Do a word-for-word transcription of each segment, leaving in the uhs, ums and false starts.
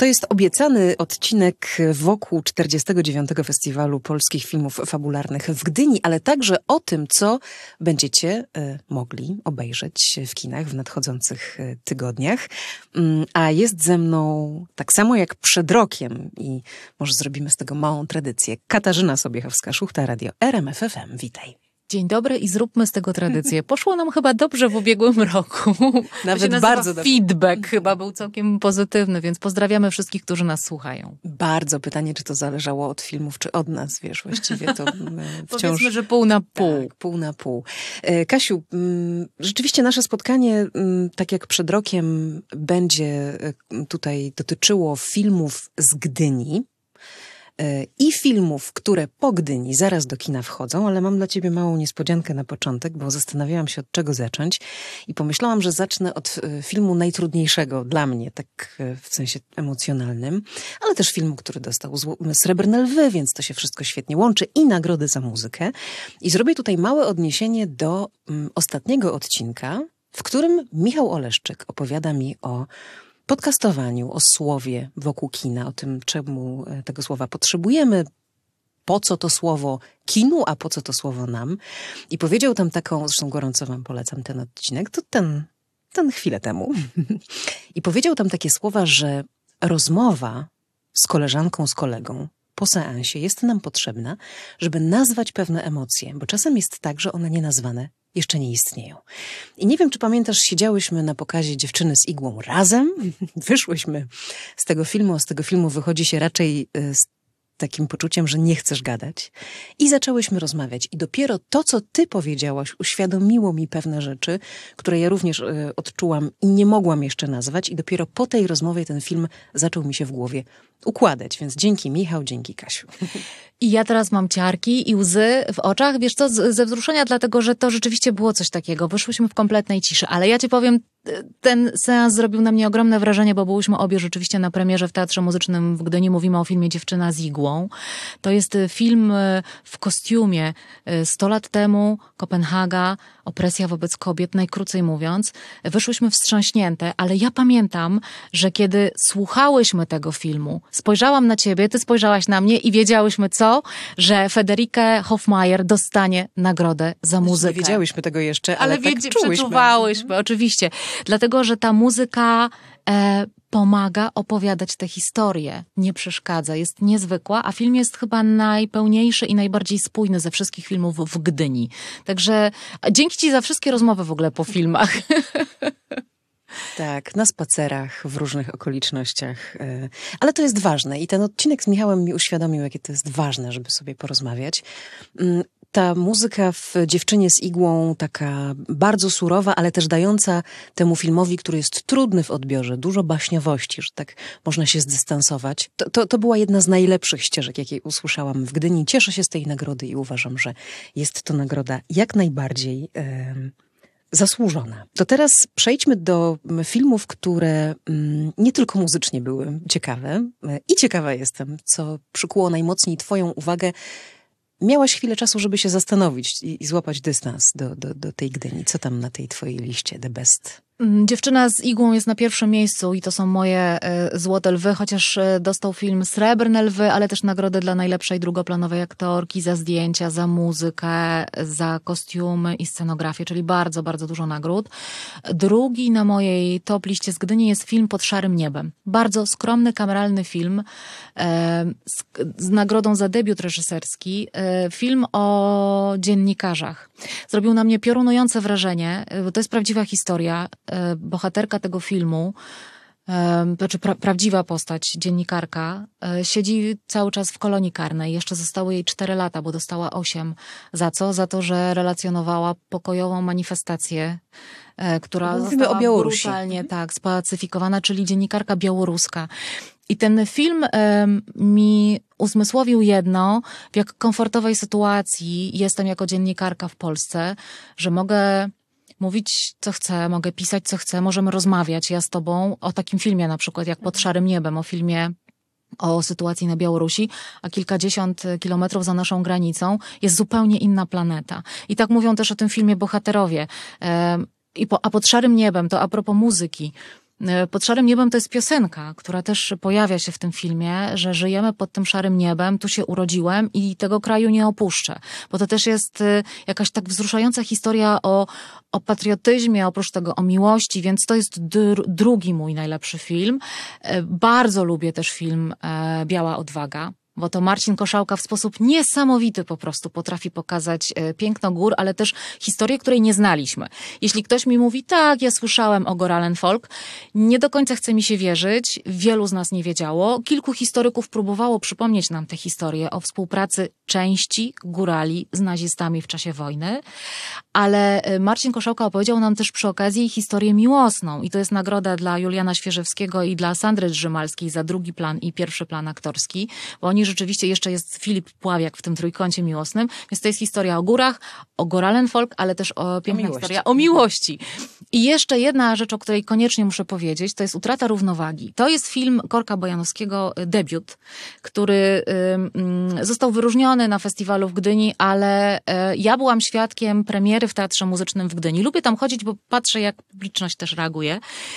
To jest obiecany odcinek wokół czterdziestego dziewiątego Festiwalu Polskich Filmów Fabularnych w Gdyni, ale także o tym, co będziecie y, mogli obejrzeć w kinach w nadchodzących y, tygodniach. Mm, a jest ze mną, tak samo jak przed rokiem, i może zrobimy z tego małą tradycję, Katarzyna Sobiechowska-Szuchta, Radio R M F F M. Witaj. Dzień dobry i zróbmy z tego tradycję. Poszło nam chyba dobrze w ubiegłym roku. Nawet bardzo dobrze. Feedback chyba był całkiem pozytywny, więc pozdrawiamy wszystkich, którzy nas słuchają. Bardzo. Pytanie, czy to zależało od filmów, czy od nas, wiesz, właściwie to wciąż... Powiedzmy, że pół na pół. Tak, pół na pół. Kasiu, rzeczywiście nasze spotkanie, tak jak przed rokiem, będzie tutaj dotyczyło filmów z Gdyni. I filmów, które po Gdyni zaraz do kina wchodzą, ale mam dla ciebie małą niespodziankę na początek, bo zastanawiałam się, od czego zacząć i pomyślałam, że zacznę od filmu najtrudniejszego dla mnie, tak w sensie emocjonalnym, ale też filmu, który dostał Srebrne Lwy, więc to się wszystko świetnie łączy, i nagrody za muzykę. I zrobię tutaj małe odniesienie do um, ostatniego odcinka, w którym Michał Oleszczyk opowiada mi o podcastowaniu, o słowie wokół kina, o tym, czemu tego słowa potrzebujemy, po co to słowo kinu, a po co to słowo nam. I powiedział tam taką, zresztą gorąco wam polecam ten odcinek, to ten, ten chwilę temu. I powiedział tam takie słowa, że rozmowa z koleżanką, z kolegą po seansie jest nam potrzebna, żeby nazwać pewne emocje, bo czasem jest tak, że one nienazwane jeszcze nie istnieją. I nie wiem, czy pamiętasz, siedziałyśmy na pokazie Dziewczyny z igłą razem, wyszłyśmy z tego filmu, a z tego filmu wychodzi się raczej z takim poczuciem, że nie chcesz gadać. I zaczęłyśmy rozmawiać. I dopiero to, co ty powiedziałaś, uświadomiło mi pewne rzeczy, które ja również y, odczułam i nie mogłam jeszcze nazwać. I dopiero po tej rozmowie ten film zaczął mi się w głowie układać. Więc dzięki Michał, dzięki Kasiu. I ja teraz mam ciarki i łzy w oczach, wiesz co, z, ze wzruszenia, dlatego że to rzeczywiście było coś takiego. Wyszłyśmy w kompletnej ciszy, ale ja ci powiem, ten seans zrobił na mnie ogromne wrażenie, bo byłyśmy obie rzeczywiście na premierze w Teatrze Muzycznym w Gdyni. Mówimy o filmie Dziewczyna z igłą. To jest film w kostiumie. Sto lat temu, Kopenhaga, opresja wobec kobiet, najkrócej mówiąc. Wyszłyśmy wstrząśnięte, ale ja pamiętam, że kiedy słuchałyśmy tego filmu, spojrzałam na ciebie, ty spojrzałaś na mnie i wiedziałyśmy co? Że Federike Hofmeier dostanie nagrodę za muzykę. Nie wiedziałyśmy tego jeszcze, ale, ale tak wiedzie, czułyśmy. Przeczuwałyśmy, oczywiście. Dlatego, że ta muzyka e, pomaga opowiadać tę historię, nie przeszkadza, jest niezwykła, a film jest chyba najpełniejszy i najbardziej spójny ze wszystkich filmów w Gdyni. Także dzięki ci za wszystkie rozmowy w ogóle po filmach. Tak, na spacerach, w różnych okolicznościach. Ale to jest ważne i ten odcinek z Michałem mi uświadomił, jakie to jest ważne, żeby sobie porozmawiać. Ta muzyka w Dziewczynie z igłą, taka bardzo surowa, ale też dająca temu filmowi, który jest trudny w odbiorze, dużo baśniowości, że tak można się zdystansować. To, to, to była jedna z najlepszych ścieżek, jakiej usłyszałam w Gdyni. Cieszę się z tej nagrody i uważam, że jest to nagroda jak najbardziej Yy, zasłużona. To teraz przejdźmy do filmów, które nie tylko muzycznie były ciekawe. I ciekawa jestem, co przykuło najmocniej twoją uwagę. Miałaś chwilę czasu, żeby się zastanowić i, i złapać dystans do, do, do tej Gdyni. Co tam na tej twojej liście The Best? Dziewczyna z igłą jest na pierwszym miejscu i to są moje y, złote lwy, chociaż y, dostał film Srebrne Lwy, ale też nagrodę dla najlepszej drugoplanowej aktorki, za zdjęcia, za muzykę, za kostiumy i scenografię, czyli bardzo, bardzo dużo nagród. Drugi na mojej top liście z Gdyni jest film Pod szarym niebem. Bardzo skromny, kameralny film y, z, z nagrodą za debiut reżyserski. Y, film o dziennikarzach. Zrobił na mnie piorunujące wrażenie, bo to jest prawdziwa historia. Bohaterka tego filmu, znaczy pra, prawdziwa postać, dziennikarka, siedzi cały czas w kolonii karnej. Jeszcze zostały jej cztery lata, bo dostała osiem. Za co? Za to, że relacjonowała pokojową manifestację, która Mówimy została o Białorusi. brutalnie tak, spacyfikowana, czyli dziennikarka białoruska. I ten film um, mi uzmysłowił jedno, w jak komfortowej sytuacji jestem jako dziennikarka w Polsce, że mogę mówić, co chcę, mogę pisać, co chcę, możemy rozmawiać, ja z tobą, o takim filmie na przykład, jak Pod szarym niebem, o filmie o sytuacji na Białorusi, a kilkadziesiąt kilometrów za naszą granicą jest zupełnie inna planeta. I tak mówią też o tym filmie bohaterowie. I po, a Pod szarym niebem, to a propos muzyki, Pod szarym niebem to jest piosenka, która też pojawia się w tym filmie, że żyjemy pod tym szarym niebem, tu się urodziłem i tego kraju nie opuszczę. Bo to też jest jakaś tak wzruszająca historia o, o patriotyzmie, oprócz tego o miłości, więc to jest dr- drugi mój najlepszy film. Bardzo lubię też film Biała Odwaga. Bo to Marcin Koszałka w sposób niesamowity po prostu potrafi pokazać piękno gór, ale też historię, której nie znaliśmy. Jeśli ktoś mi mówi, tak, ja słyszałem o Goralen Folk, nie do końca chce mi się wierzyć, wielu z nas nie wiedziało. Kilku historyków próbowało przypomnieć nam tę historię o współpracy części górali z nazistami w czasie wojny, ale Marcin Koszałka opowiedział nam też przy okazji historię miłosną i to jest nagroda dla Juliana Świeżewskiego i dla Sandry Drzymalskiej za drugi plan i pierwszy plan aktorski, bo oni rzeczywiście, jeszcze jest Filip Pławiak w tym trójkącie miłosnym, więc to jest historia o górach, o Goralen Folk, ale też o piękna o historia o miłości. I jeszcze jedna rzecz, o której koniecznie muszę powiedzieć, to jest Utrata równowagi. To jest film Korka Bojanowskiego, debiut, który y, został wyróżniony na festiwalu w Gdyni, ale y, ja byłam świadkiem premiery w Teatrze Muzycznym w Gdyni. Lubię tam chodzić, bo patrzę, jak publiczność też reaguje.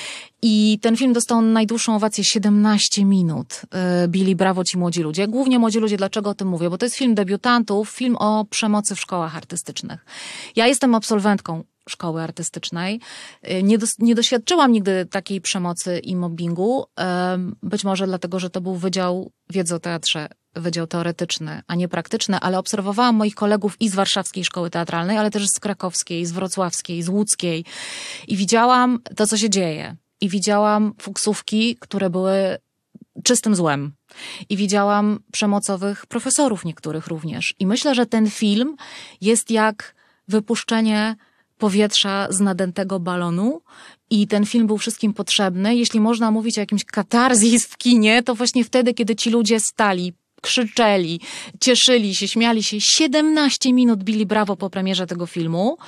I ten film dostał najdłuższą owację siedemnaście minut. Bili brawo ci młodzi ludzie. Głównie młodzi ludzie, dlaczego o tym mówię? Bo to jest film debiutantów, film o przemocy w szkołach artystycznych. Ja jestem absolwentką szkoły artystycznej. Nie, dos- nie doświadczyłam nigdy takiej przemocy i mobbingu. Być może dlatego, że to był Wydział Wiedzy o Teatrze, Wydział Teoretyczny, a nie praktyczny, ale obserwowałam moich kolegów i z Warszawskiej Szkoły Teatralnej, ale też z Krakowskiej, z Wrocławskiej, z Łódzkiej i widziałam to, co się dzieje. I widziałam fuksówki, które były czystym złem. I widziałam przemocowych profesorów niektórych również. I myślę, że ten film jest jak wypuszczenie powietrza z nadętego balonu i ten film był wszystkim potrzebny. Jeśli można mówić o jakimś katarzis w kinie, to właśnie wtedy, kiedy ci ludzie stali, krzyczeli, cieszyli się, śmiali się, siedemnaście minut bili brawo po premierze tego filmu,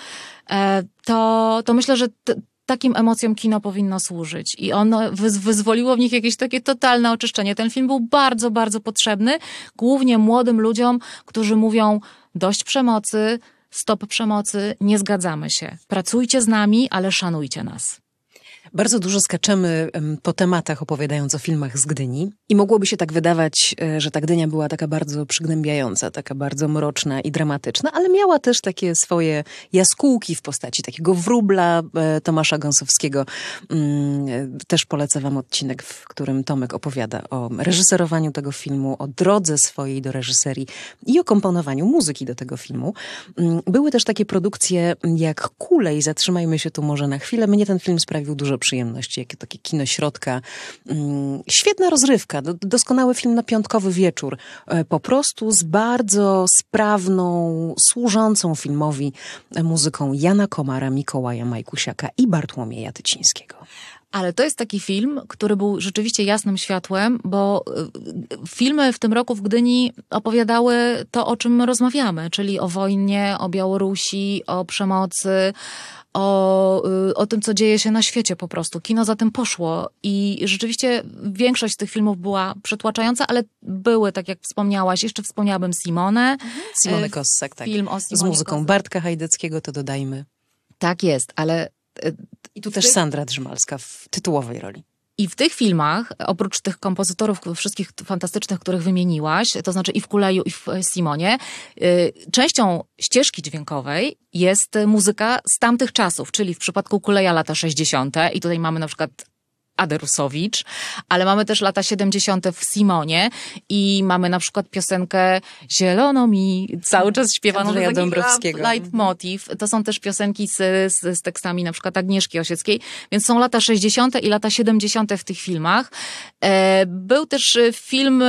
to, to myślę, że t- takim emocjom kino powinno służyć. I ono wyz- wyzwoliło w nich jakieś takie totalne oczyszczenie. Ten film był bardzo, bardzo potrzebny, głównie młodym ludziom, którzy mówią dość przemocy, stop przemocy, nie zgadzamy się. Pracujcie z nami, ale szanujcie nas. Bardzo dużo skaczemy po tematach, opowiadając o filmach z Gdyni. I mogłoby się tak wydawać, że ta Gdynia była taka bardzo przygnębiająca, taka bardzo mroczna i dramatyczna, ale miała też takie swoje jaskółki w postaci takiego wróbla Tomasza Gąsowskiego. Też polecę wam odcinek, w którym Tomek opowiada o reżyserowaniu tego filmu, o drodze swojej do reżyserii i o komponowaniu muzyki do tego filmu. Były też takie produkcje jak Kule i zatrzymajmy się tu może na chwilę. Mnie ten film sprawił dużo przyjemności, jakie takie kino środka. Świetna rozrywka, doskonały film na piątkowy wieczór. Po prostu z bardzo sprawną, służącą filmowi muzyką Jana Komara, Mikołaja Majkusiaka i Bartłomieja Tycińskiego. Ale to jest taki film, który był rzeczywiście jasnym światłem, bo filmy w tym roku w Gdyni opowiadały to, o czym rozmawiamy, czyli o wojnie, o Białorusi, o przemocy, o, o tym, co dzieje się na świecie po prostu. Kino za tym poszło i rzeczywiście większość z tych filmów była przytłaczająca, ale były, tak jak wspomniałaś, jeszcze wspomniałabym Simonę. Simone Kossak, tak. Film o Simonie z muzyką Kossak. Bartka Hajdeckiego, to dodajmy. Tak jest, ale... I tu też Sandra Drzymalska w tytułowej roli. I w tych filmach, oprócz tych kompozytorów wszystkich fantastycznych, których wymieniłaś, to znaczy i w Kuleju, i w Simonie, częścią ścieżki dźwiękowej jest muzyka z tamtych czasów, czyli w przypadku Kuleja lata sześćdziesiąte i tutaj mamy na przykład Adę Rusowicz, ale mamy też lata siedemdziesiąte w Simonie i mamy na przykład piosenkę Zielono mi, cały czas śpiewaną Andrzeja Dąbrowskiego. Leitmotiv. To są też piosenki z, z, z tekstami na przykład Agnieszki Osieckiej, więc są lata sześćdziesiąte i lata siedemdziesiąte w tych filmach. E, był też film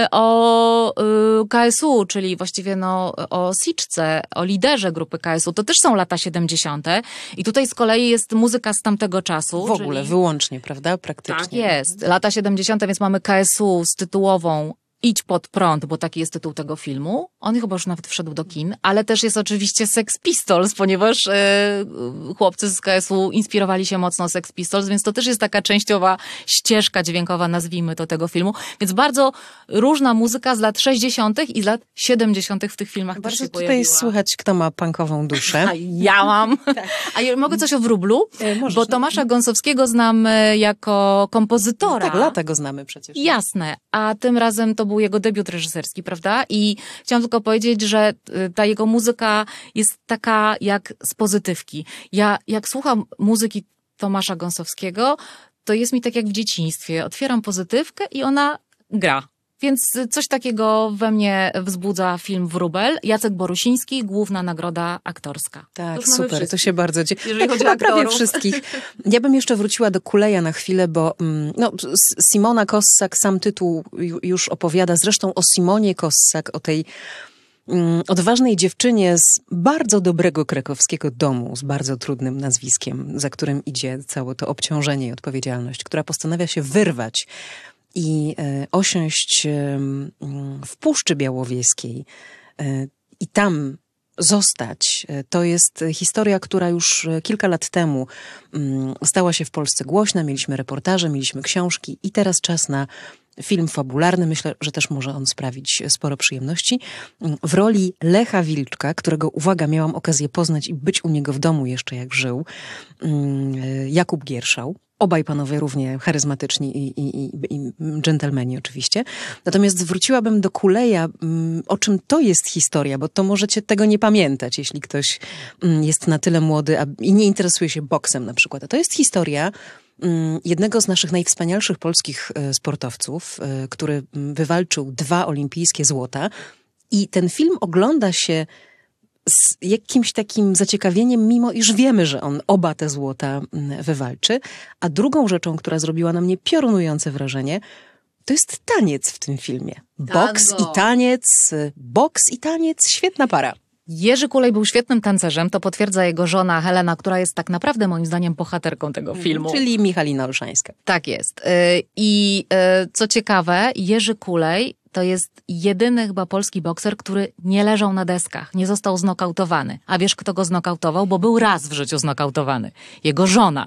o y, K S U, czyli właściwie no, o Siczce, o liderze grupy K S U. To też są lata siedemdziesiąte i tutaj z kolei jest muzyka z tamtego czasu. W ogóle, czyli... wyłącznie, prawda? Praktycznie. Tak jest. Lata siedemdziesiąte, więc mamy K S U z tytułową Idź pod prąd, bo taki jest tytuł tego filmu. On chyba już nawet wszedł do kin, ale też jest oczywiście Sex Pistols, ponieważ e, chłopcy z K S U inspirowali się mocno Sex Pistols, więc to też jest taka częściowa ścieżka dźwiękowa, nazwijmy to, tego filmu. Więc bardzo różna muzyka z lat sześćdziesiątych i z lat siedemdziesiątych w tych filmach Bardzo też się tutaj pojawiła. słychać, kto ma punkową duszę. A ja mam. A ja mogę coś o Wróblu? E, możesz, Bo no. Tomasza Gąsowskiego znam e, jako kompozytora. Tak, lata go znamy przecież. Jasne, a tym razem to był jego debiut reżyserski, prawda? I chciałam tylko powiedzieć, że y, ta jego muzyka jest taka jak z pozytywki. Ja jak słucham muzyki Tomasza Gąsowskiego, to jest mi tak jak w dzieciństwie. Otwieram pozytywkę i ona gra. Więc coś takiego we mnie wzbudza film Wróbel. Jacek Borusiński, główna nagroda aktorska. Tak, już mamy super, to wszystkich. się bardzo dzieje. Jeżeli Tak, chodzi o chyba prawie aktorów. wszystkich. Ja bym jeszcze wróciła do Kuleja na chwilę, bo mm, no, S- Simona Kossak, sam tytuł ju- już opowiada. Zresztą o Simonie Kossak, o tej mm, odważnej dziewczynie z bardzo dobrego krakowskiego domu, z bardzo trudnym nazwiskiem, za którym idzie całe to obciążenie i odpowiedzialność, która postanawia się wyrwać i e, osiąść e, w Puszczy Białowieskiej e, i tam zostać. E, To jest historia, która już kilka lat temu mm, stała się w Polsce głośna. Mieliśmy reportaże, mieliśmy książki i teraz czas na film fabularny. Myślę, że też może on sprawić sporo przyjemności. Mm, W roli Lecha Wilczka, którego, uwaga, miałam okazję poznać i być u niego w domu jeszcze jak żył, mm, e, Jakub Gierszał. Obaj panowie równie charyzmatyczni i, i, i, i dżentelmeni oczywiście. Natomiast zwróciłabym do Kuleja, mm, o czym to jest historia, bo to możecie tego nie pamiętać, jeśli ktoś mm, jest na tyle młody a, i nie interesuje się boksem na przykład. A to jest historia mm, jednego z naszych najwspanialszych polskich e, sportowców, e, który mm, wywalczył dwa olimpijskie złota. I ten film ogląda się z jakimś takim zaciekawieniem, mimo iż wiemy, że on oba te złota mm, wywalczy. A drugą rzeczą, która zrobiła na mnie piorunujące wrażenie, to jest taniec w tym filmie. Boks Tango. i taniec, y, boks i taniec, świetna para. Jerzy Kulej był świetnym tancerzem, to potwierdza jego żona Helena, która jest tak naprawdę moim zdaniem bohaterką tego filmu. Czyli Michalina Olszańska. Tak jest. Y, I y, co ciekawe, Jerzy Kulej to jest jedyny chyba polski bokser, który nie leżał na deskach, nie został znokautowany. A wiesz, kto go znokautował? Bo był raz w życiu znokautowany. Jego żona.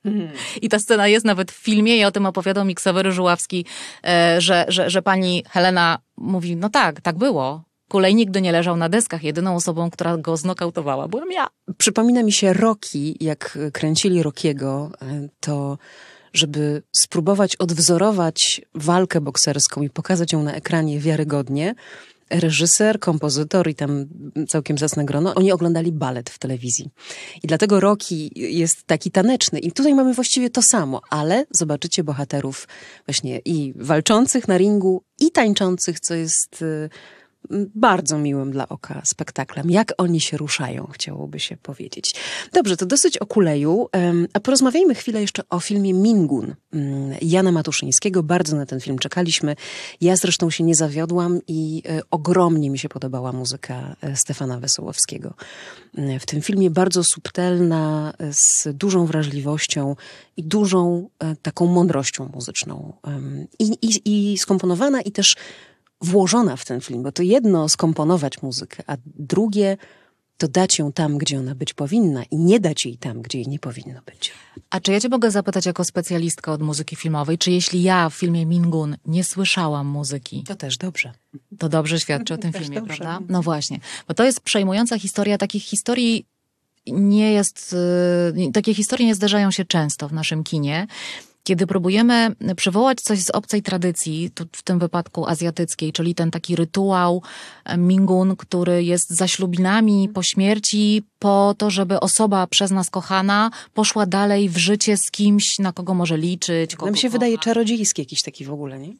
I ta scena jest nawet w filmie i o tym opowiadał mi Ksawery Żuławski, e, że, że, że pani Helena mówi, no tak, tak było. Kulej nigdy nie leżał na deskach. Jedyną osobą, która go znokautowała, byłam ja. Przypomina mi się Rocky, jak kręcili Rockiego, y, to żeby spróbować odwzorować walkę bokserską i pokazać ją na ekranie wiarygodnie, reżyser, kompozytor i tam całkiem zacne grono, oni oglądali balet w telewizji. I dlatego Rocky jest taki taneczny. I tutaj mamy właściwie to samo, ale zobaczycie bohaterów właśnie i walczących na ringu, i tańczących, co jest y, bardzo miłym dla oka spektaklem. Jak oni się ruszają, chciałoby się powiedzieć. Dobrze, to dosyć o Kuleju, em, a porozmawiajmy chwilę jeszcze o filmie Mingun mm, Jana Matuszyńskiego. Bardzo na ten film czekaliśmy. Ja zresztą się nie zawiodłam i e, ogromnie mi się podobała muzyka e, Stefana Wesołowskiego. E, W tym filmie bardzo subtelna, e, z dużą wrażliwością i dużą e, taką mądrością muzyczną. Em, I, i, i skomponowana i też włożona w ten film, bo to jedno skomponować muzykę, a drugie to dać ją tam, gdzie ona być powinna i nie dać jej tam, gdzie jej nie powinno być. A czy ja cię mogę zapytać jako specjalistka od muzyki filmowej, czy jeśli ja w filmie Mingun nie słyszałam muzyki, To też dobrze. to dobrze świadczy o tym Też filmie, dobrze. prawda? No właśnie, bo to jest przejmująca historia. Takich historii nie jest, y, takie historie nie zdarzają się często w naszym kinie. Kiedy próbujemy przywołać coś z obcej tradycji, tu w tym wypadku azjatyckiej, czyli ten taki rytuał Mingun, który jest za ślubinami po śmierci, po to, żeby osoba przez nas kochana poszła dalej w życie z kimś, na kogo może liczyć. Kogo Nam się kocha. wydaje czarodziejski jakiś taki w ogóle, nie?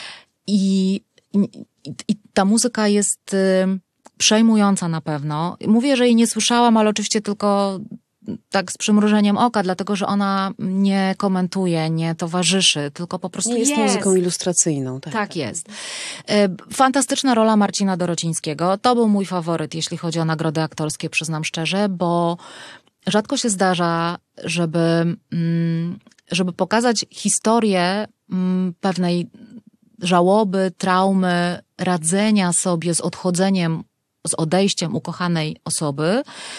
I, i, i ta muzyka jest y, przejmująca na pewno. Mówię, że jej nie słyszałam, ale oczywiście tylko tak z przymrużeniem oka, dlatego że ona nie komentuje, nie towarzyszy, tylko po prostu Nie jest, jest. muzyką ilustracyjną. Tak, Tak jest. E, Fantastyczna rola Marcina Dorocińskiego. To był mój faworyt, jeśli chodzi o nagrody aktorskie, przyznam szczerze, bo rzadko się zdarza, żeby, mm, żeby pokazać historię mm, pewnej żałoby, traumy, radzenia sobie z odchodzeniem, z odejściem ukochanej osoby,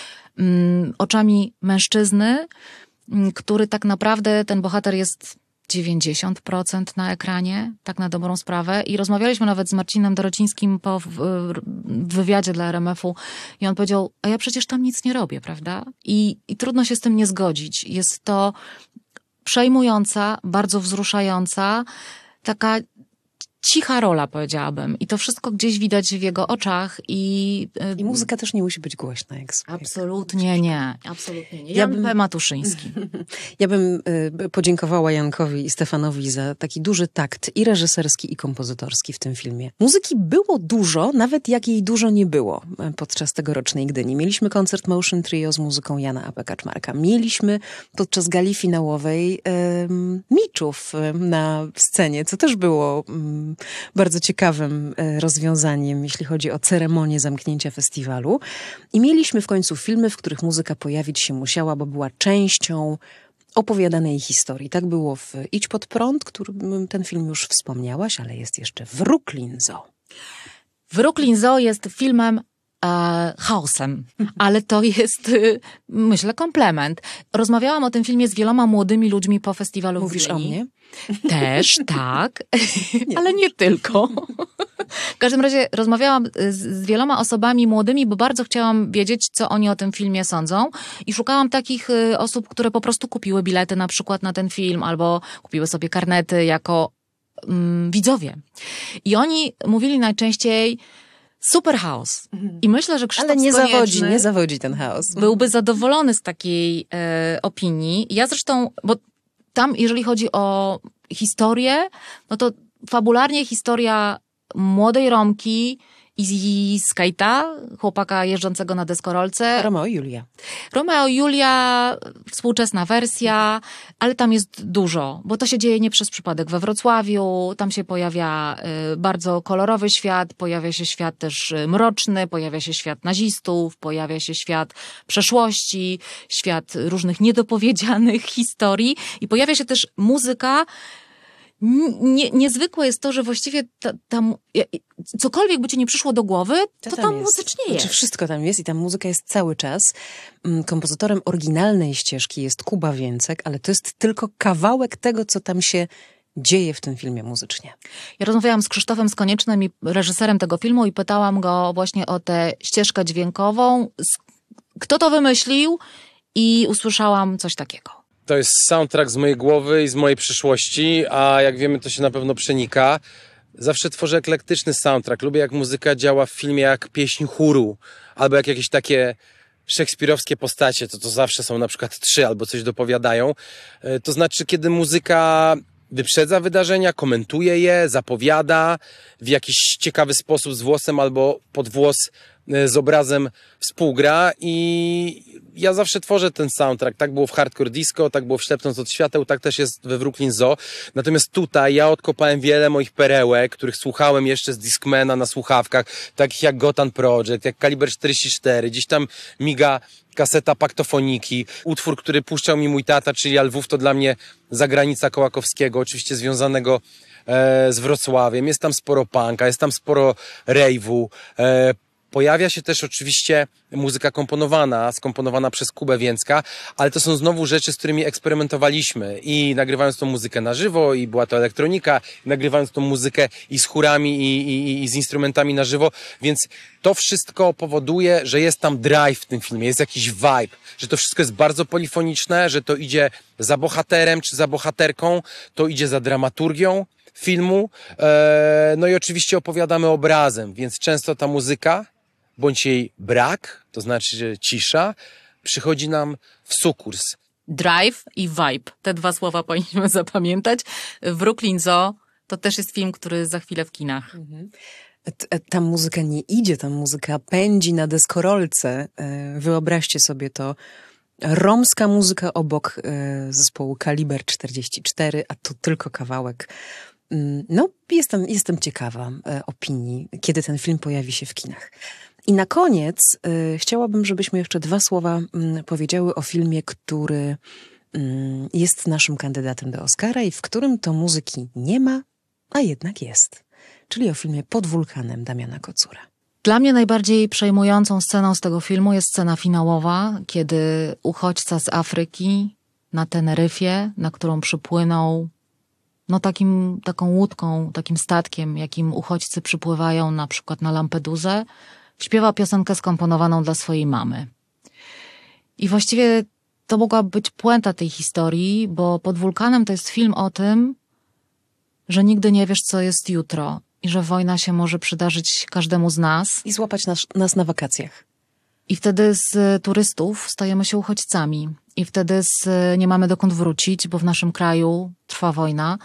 mm, oczami mężczyzny, mm, który tak naprawdę, ten bohater jest dziewięćdziesiąt procent na ekranie, tak na dobrą sprawę. I rozmawialiśmy nawet z Marcinem Dorocińskim po w, w wywiadzie dla R M F u i on powiedział, a ja przecież tam nic nie robię, prawda? I, i trudno się z tym nie zgodzić. Jest to przejmująca, bardzo wzruszająca, taka cicha rola, powiedziałabym. I to wszystko gdzieś widać w jego oczach. I, I muzyka też nie musi być głośna. Jak absolutnie nie. Absolutnie nie. Jan ja bym, P. Matuszyński. Ja bym y, podziękowała Jankowi i Stefanowi za taki duży takt i reżyserski, i kompozytorski w tym filmie. Muzyki było dużo, nawet jak jej dużo nie było podczas tegorocznej Gdyni. Mieliśmy koncert Motion Trio z muzyką Jana A P. Kaczmarka. Mieliśmy podczas gali finałowej y, Miczów na scenie, co też było y, bardzo ciekawym rozwiązaniem, jeśli chodzi o ceremonię zamknięcia festiwalu. I mieliśmy w końcu filmy, w których muzyka pojawić się musiała, bo była częścią opowiadanej historii. Tak było w Idź pod prąd, który ten film już wspomniałaś, ale jest jeszcze Wróklin Zoo. Wróklin Zoo jest filmem e, chaosem, ale to jest, myślę, komplement. Rozmawiałam o tym filmie z wieloma młodymi ludźmi po festiwalu Mówisz w Gdyni. o mnie? Też, tak, nie. Ale nie tylko. W każdym razie rozmawiałam z, z wieloma osobami młodymi, bo bardzo chciałam wiedzieć, co oni o tym filmie sądzą i szukałam takich y, osób, które po prostu kupiły bilety na przykład na ten film albo kupiły sobie karnety jako mm, widzowie. I oni mówili najczęściej super chaos. I myślę, że Krzysztof Ale nie Skonieczny zawodzi, nie zawodzi ten chaos. Byłby zadowolony z takiej e, opinii. Ja zresztą, bo tam, jeżeli chodzi o historię, no to fabularnie historia młodej Romki i Skate'a, chłopaka jeżdżącego na deskorolce. Romeo i Julia. Romeo i Julia, współczesna wersja, ale tam jest dużo, bo to się dzieje nie przez przypadek we Wrocławiu, tam się pojawia y, bardzo kolorowy świat, pojawia się świat też mroczny, pojawia się świat nazistów, pojawia się świat przeszłości, świat różnych niedopowiedzianych historii i pojawia się też muzyka. Nie, niezwykłe jest to, że właściwie ta, ta, cokolwiek by ci nie przyszło do głowy, to, to tam, tam muzycznie jest. Znaczy wszystko tam jest i ta muzyka jest cały czas. Kompozytorem oryginalnej ścieżki jest Kuba Więcek, ale to jest tylko kawałek tego, co tam się dzieje w tym filmie muzycznie. Ja rozmawiałam z Krzysztofem Skoniecznym, i reżyserem tego filmu, i pytałam go właśnie o tę ścieżkę dźwiękową. Kto to wymyślił? I usłyszałam coś takiego. To jest soundtrack z mojej głowy i z mojej przyszłości, a jak wiemy, to się na pewno przenika. Zawsze tworzę eklektyczny soundtrack. Lubię, jak muzyka działa w filmie jak pieśń chóru, albo jak jakieś takie szekspirowskie postacie, to to zawsze są na przykład trzy albo coś dopowiadają. To znaczy, kiedy muzyka wyprzedza wydarzenia, komentuje je, zapowiada w jakiś ciekawy sposób z włosem albo pod włos z obrazem współgra i ja zawsze tworzę ten soundtrack. Tak było w Hardcore Disco, tak było w Ślepnąc od świateł, tak też jest we Wróklin Zoo. Natomiast tutaj ja odkopałem wiele moich perełek, których słuchałem jeszcze z Discmana na słuchawkach, takich jak Gotan Project, jak Kaliber czterdzieści cztery, gdzieś tam miga kaseta Paktofoniki, utwór, który puszczał mi mój tata, czyli Lwów, to dla mnie zagranica Kołakowskiego, oczywiście związanego e, z Wrocławiem. Jest tam sporo punka, jest tam sporo rave'u, e, pojawia się też oczywiście muzyka komponowana, skomponowana przez Kubę Więcka, ale to są znowu rzeczy, z którymi eksperymentowaliśmy i nagrywając tą muzykę na żywo, i była to elektronika, i nagrywając tą muzykę i z chórami, i, i, i z instrumentami na żywo, więc to wszystko powoduje, że jest tam drive w tym filmie, jest jakiś vibe, że to wszystko jest bardzo polifoniczne, że to idzie za bohaterem czy za bohaterką, to idzie za dramaturgią filmu, eee, no i oczywiście opowiadamy obrazem, więc często ta muzyka bądź jej brak, to znaczy, że cisza, przychodzi nam w sukurs. Drive i vibe. Te dwa słowa powinniśmy zapamiętać. Wróklin Zoo to też jest film, który za chwilę w kinach. Mhm. Ta muzyka nie idzie, ta muzyka pędzi na deskorolce. Wyobraźcie sobie to. Romska muzyka obok zespołu Kaliber czterdzieści cztery, a to tylko kawałek. No, jestem, jestem ciekawa opinii, kiedy ten film pojawi się w kinach. I na koniec y, chciałabym, żebyśmy jeszcze dwa słowa y, powiedziały o filmie, który y, jest naszym kandydatem do Oscara i w którym to muzyki nie ma, a jednak jest. Czyli o filmie Pod wulkanem Damiana Kocura. Dla mnie najbardziej przejmującą sceną z tego filmu jest scena finałowa, kiedy uchodźca z Afryki na Teneryfie, na którą przypłynął no takim, taką łódką, takim statkiem, jakim uchodźcy przypływają na przykład na Lampedusę, śpiewa piosenkę skomponowaną dla swojej mamy. I właściwie to mogła być puenta tej historii, bo Pod wulkanem to jest film o tym, że nigdy nie wiesz, co jest jutro i że wojna się może przydarzyć każdemu z nas. I złapać nas, nas na wakacjach. I wtedy z turystów stajemy się uchodźcami. I wtedy z, nie mamy dokąd wrócić, bo w naszym kraju trwa wojna.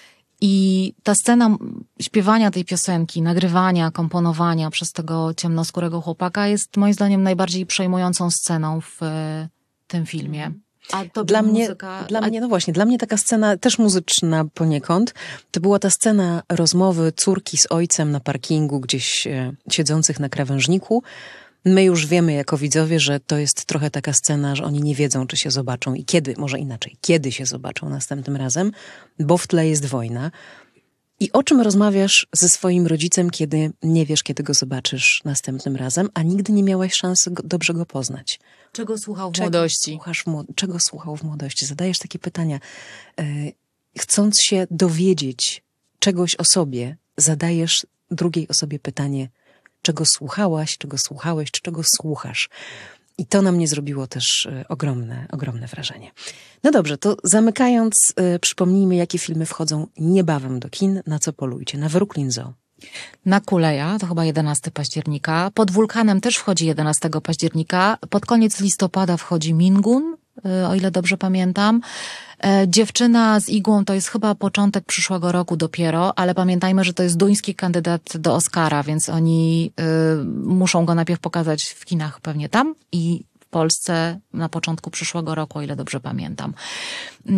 I ta scena śpiewania tej piosenki, nagrywania, komponowania przez tego ciemnoskórego chłopaka jest moim zdaniem najbardziej przejmującą sceną w tym filmie. A to dla mnie, muzyka... dla mnie, no właśnie, dla mnie taka scena, też muzyczna poniekąd, to była ta scena rozmowy córki z ojcem na parkingu, gdzieś e, siedzących na krawężniku. My już wiemy jako widzowie, że to jest trochę taka scena, że oni nie wiedzą, czy się zobaczą i kiedy, może inaczej, kiedy się zobaczą następnym razem, bo w tle jest wojna. I o czym rozmawiasz ze swoim rodzicem, kiedy nie wiesz, kiedy go zobaczysz następnym razem, a nigdy nie miałaś szansy go, dobrze go poznać? Czego słuchał w czego młodości? Słuchasz w młod- czego słuchał w młodości? Zadajesz takie pytania. E, chcąc się dowiedzieć czegoś o sobie, zadajesz drugiej osobie pytanie, czego słuchałaś, czego słuchałeś, czy czego słuchasz. I to na mnie zrobiło też e, ogromne, ogromne wrażenie. No dobrze, to zamykając, e, przypomnijmy, jakie filmy wchodzą niebawem do kin, na co polujcie. Na Brooklyn Zoo. Na Kuleja, to chyba jedenastego października. Pod wulkanem też wchodzi jedenastego października. Pod koniec listopada wchodzi Mingun, o ile dobrze pamiętam. Dziewczyna z igłą to jest chyba początek przyszłego roku dopiero, ale pamiętajmy, że to jest duński kandydat do Oscara, więc oni y, muszą go najpierw pokazać w kinach pewnie tam i w Polsce na początku przyszłego roku, o ile dobrze pamiętam. Y,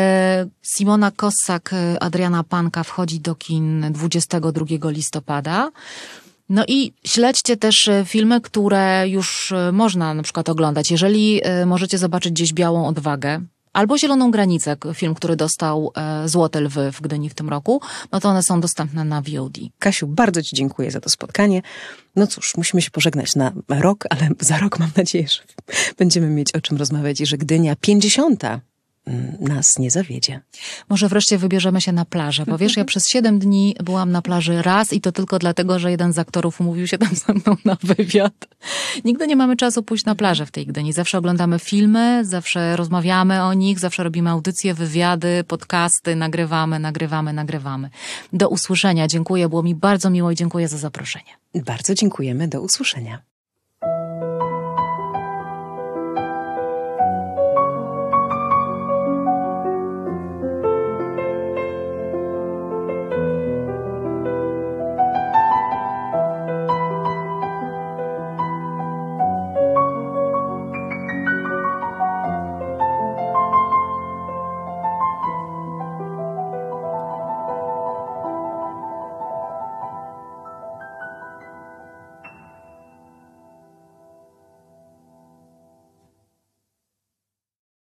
Simona Kossak, Adriana Panka wchodzi do kin dwudziestego drugiego listopada. No i śledźcie też filmy, które już można na przykład oglądać. Jeżeli możecie zobaczyć gdzieś Białą Odwagę albo Zieloną Granicę, film, który dostał Złote Lwy w Gdyni w tym roku, no to one są dostępne na V O D. Kasiu, bardzo ci dziękuję za to spotkanie. No cóż, musimy się pożegnać na rok, ale za rok mam nadzieję, że będziemy mieć o czym rozmawiać i że Gdynia pięćdziesiąta nas nie zawiedzie. Może wreszcie wybierzemy się na plażę, bo wiesz, ja przez siedem dni byłam na plaży raz i to tylko dlatego, że jeden z aktorów umówił się tam ze mną na wywiad. Nigdy nie mamy czasu pójść na plażę w tej Gdyni. Zawsze oglądamy filmy, zawsze rozmawiamy o nich, zawsze robimy audycje, wywiady, podcasty, nagrywamy, nagrywamy, nagrywamy. Do usłyszenia. Dziękuję, było mi bardzo miło i dziękuję za zaproszenie. Bardzo dziękujemy. Do usłyszenia.